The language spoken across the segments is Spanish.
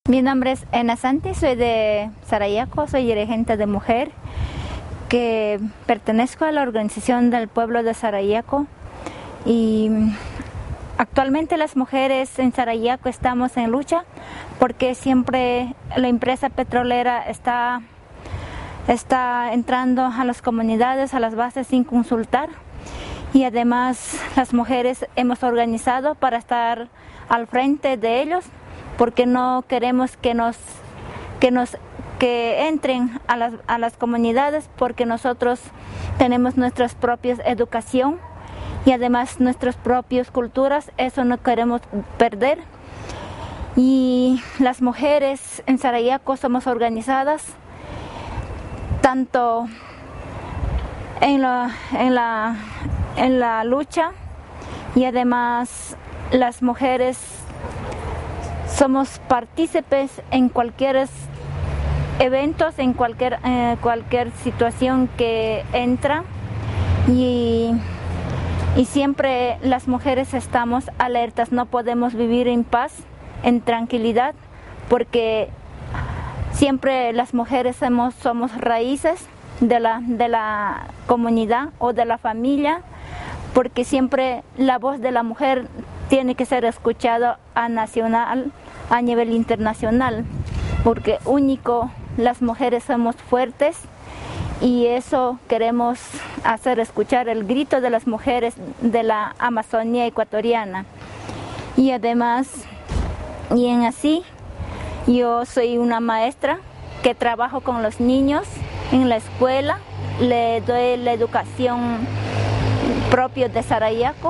Mi nombre es Ena Santi, soy de Sarayaco, soy dirigente de mujer, que pertenezco a la organización del pueblo de Sarayaco y actualmente las mujeres en Sarayaco estamos en lucha porque siempre la empresa petrolera está entrando a las comunidades, a las bases sin consultar, y además las mujeres hemos organizado para estar al frente de ellos porque no queremos que entren a las comunidades, porque nosotros tenemos nuestras propias educación y además nuestras propias culturas, eso no queremos perder. Y las mujeres en Sarayaco somos organizadas tanto en la lucha, y además las mujeres somos partícipes en cualquier eventos, en cualquier situación que entra, y siempre las mujeres estamos alertas, no podemos vivir en paz, en tranquilidad, porque siempre las mujeres somos raíces de la comunidad o de la familia, porque siempre la voz de la mujer tiene que ser escuchada a nivel internacional, porque único las mujeres somos fuertes, y eso queremos hacer escuchar el grito de las mujeres de la Amazonía ecuatoriana. Y además, así, yo soy una maestra que trabajo con los niños en la escuela, le doy la educación propia de Sarayaco,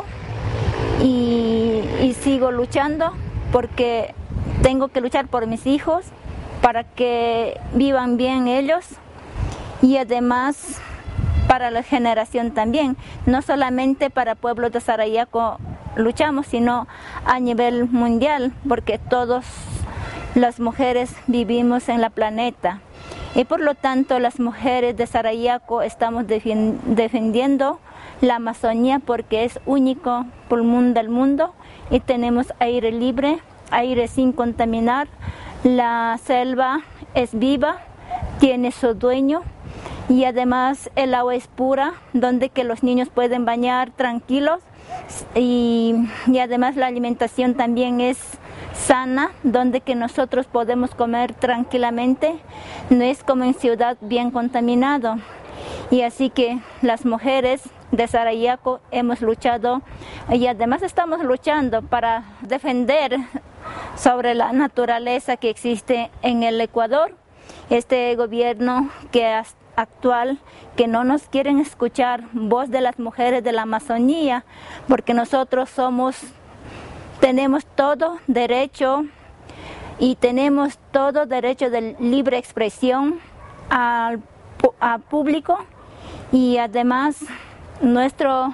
y sigo luchando porque tengo que luchar por mis hijos para que vivan bien ellos, y además para la generación también, no solamente para el pueblo de Sarayaco luchamos, sino a nivel mundial, porque todas las mujeres vivimos en la planeta, y por lo tanto las mujeres de Sarayaco estamos defendiendo la Amazonía, porque es único pulmón del mundo y tenemos aire libre, aire sin contaminar. La selva es viva, tiene su dueño, y además el agua es pura, donde que los niños pueden bañar tranquilos, y además la alimentación también es sana, donde que nosotros podemos comer tranquilamente, no es como en ciudad bien contaminado. Y así que las mujeres de Sarayaco hemos luchado, y además estamos luchando para defender sobre la naturaleza que existe en el Ecuador. Este gobierno actual que no nos quieren escuchar voz de las mujeres de la Amazonía, porque nosotros tenemos todo derecho, y tenemos todo derecho de libre expresión al público, y además nuestra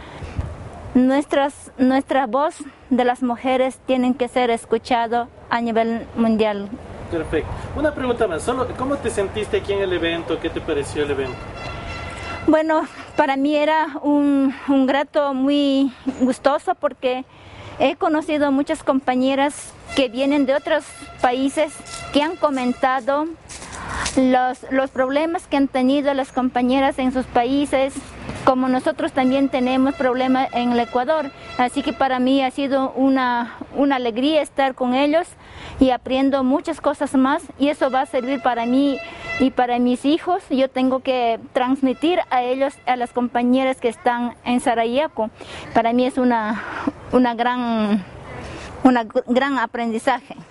voz de las mujeres tienen que ser escuchado a nivel mundial. Perfecto. Una pregunta más, ¿cómo te sentiste aquí en el evento? ¿Qué te pareció el evento? Bueno, para mí era un grato muy gustoso, porque he conocido muchas compañeras que vienen de otros países que han comentado los problemas que han tenido las compañeras en sus países, como nosotros también tenemos problemas en el Ecuador. Así que para mí ha sido una alegría estar con ellos, y aprendo muchas cosas más, y eso va a servir para mí y para mis hijos. Yo tengo que transmitir a ellos, a las compañeras que están en Sarayaco. Para mí es un gran aprendizaje.